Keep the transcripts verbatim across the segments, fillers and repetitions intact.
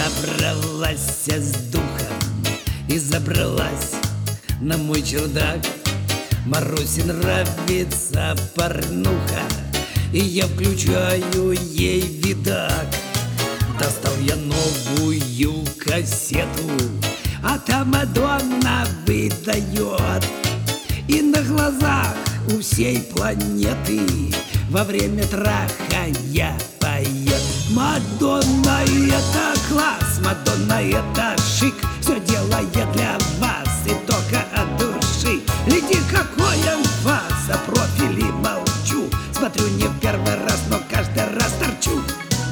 Набралась с духом и забралась на мой чердак. Марусе нравится порнуха, и я включаю ей видак. Достал я новую кассету, а там Мадонна выдает. И на глазах у всей планеты во время трахания поет. Мадонна — это класс, Мадонна — это шик, все делает для вас и только от души. Гляди, какой анфас, о профиле молчу. Смотрю не в первый раз, но каждый раз торчу.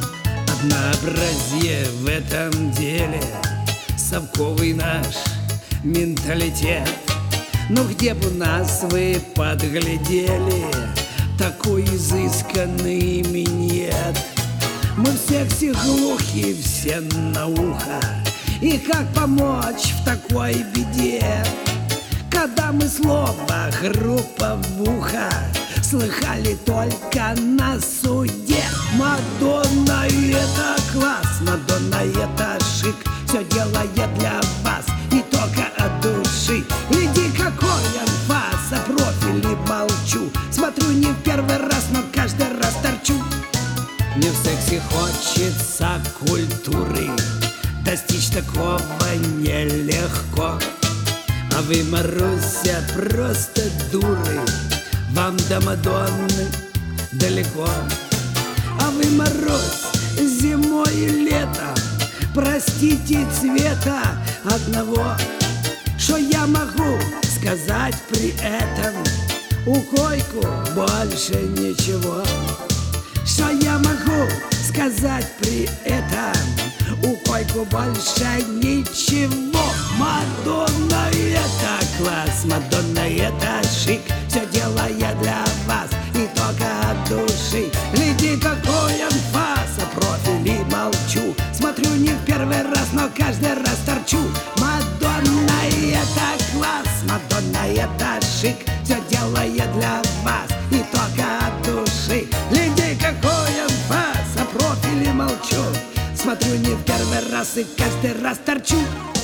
Однообразие в этом деле, совковый наш менталитет. Но где бы нас вы подглядели, такой изысканный минет. Мы все глухи, все на ухо, и как помочь в такой беде? Когда мы слово групповуха слыхали только на суде. Мадонна — это класс, Мадонна — это шик, все делает для вас и только от души. Гляди, какой анфас, о профиле молчу. Смотрю не в первый раз, но каждый раз торчу. Мне в сексе хочется культуры, достичь такого нелегко. А вы, Маруся, просто дуры, вам до Мадонны далеко. А вы, Марусь, зимой и летом, простите цвета одного. Что я могу сказать при этом? У койку больше ничего. Что я могу сказать при этом? У койку больше ничего. Мадонна — это класс, Мадонна — это шик, все делает для вас и только от души. Гляди, какой анфас, о профиле молчу. Смотрю не в первый раз, но каждый раз торчу. Мадонна — это класс, Мадонна — это шик, все делает для вас и только от души. Гляди, какой анфас, о профиле молчу. Смотрю не в первый раз и каждый раз торчу.